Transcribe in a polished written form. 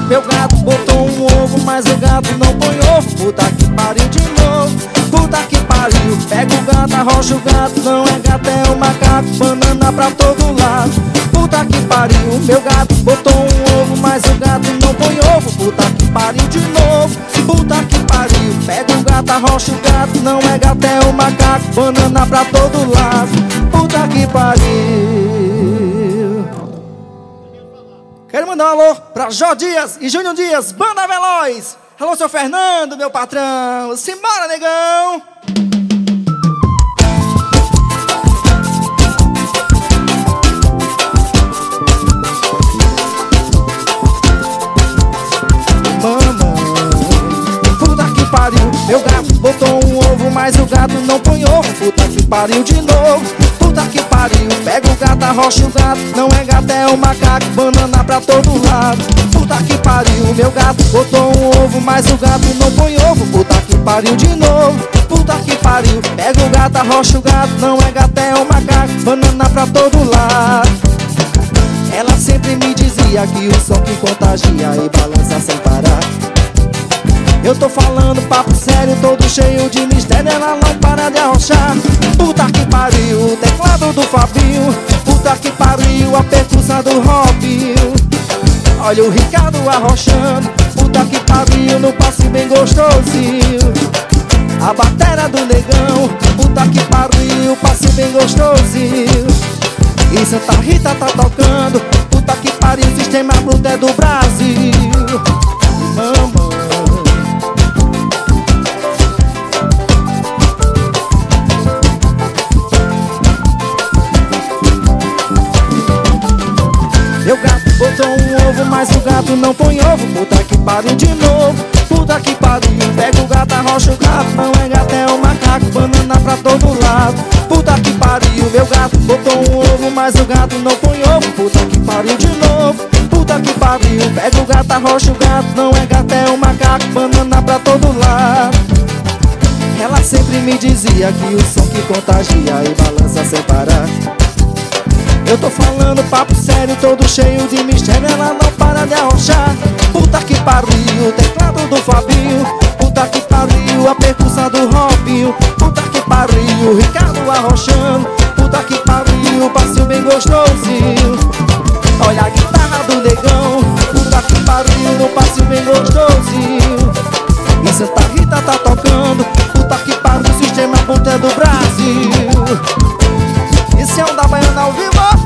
Meu gato botou um ovo, mas o gato não põe ovo. Puta que pariu de novo, puta que pariu. Pega o gato, arrocha o gato, não é gato, é um macaco. Banana pra todo lado, puta que pariu. Meu gato botou um ovo, mas o gato não põe ovo. Puta que pariu de novo, puta que pariu. Pega o gato, arrocha o gato, não é gato, é um macaco. Banana pra todo lado, puta que pariu. Quero mandar um alô pra Jó Dias e Júnior Dias, Banda Veloz. Alô, seu Fernando, meu patrão. Simbora, negão. Meu gato botou um ovo, mas o gato não põe ovo. Puta que pariu de novo, puta que pariu. Pega o gato, arrocha o gato, não é gato, é um macaco. Banana pra todo lado, puta que pariu. Meu gato botou um ovo, mas o gato não põe ovo. Puta que pariu de novo, puta que pariu. Pega o gato, arrocha o gato, não é gato, é um macaco. Banana pra todo lado. Ela sempre me dizia que o som que contagia e balança sem parar. Eu tô falando papo sério, todo cheio de mistério. Ela não para de arrochar. Puta que pariu, o teclado do Fabinho. Puta que pariu, a percussão do Robinho. Olha o Ricardo arrochando. Puta que pariu, no passe bem gostosinho. A bateria do negão. Puta que pariu, passe bem gostosinho. E Santa Rita tá tocando. Puta que pariu, sistema bruto é do Brasil. Mamãe. Meu gato botou um ovo, mas o gato não põe ovo. Puta que pariu de novo, puta que pariu. Pega o gato, arrocha o gato, não é gato, é um macaco. Banana pra todo lado, puta que pariu. Meu gato botou um ovo, mas o gato não põe ovo. Puta que pariu de novo, puta que pariu. Pega o gato, arrocha o gato, não é gato, é um macaco. Banana pra todo lado. Ela sempre me dizia que o som que contagia e balança sem parar. Eu tô falando papo sério, todo cheio de mistério. Ela não para de arrochar. Puta que pariu, o teclado do Fabinho. Puta que pariu, a percussão do Robinho. Puta que pariu, o Ricardo arrochando. Puta que pariu, o passinho bem gostosinho. Olha a guitarra do negão. Puta que pariu, no passinho bem gostosinho. E Santa Rita tá tocando. Puta que pariu, o sistema ponta é do Brasil. Esse é um da Baiana ao vivo.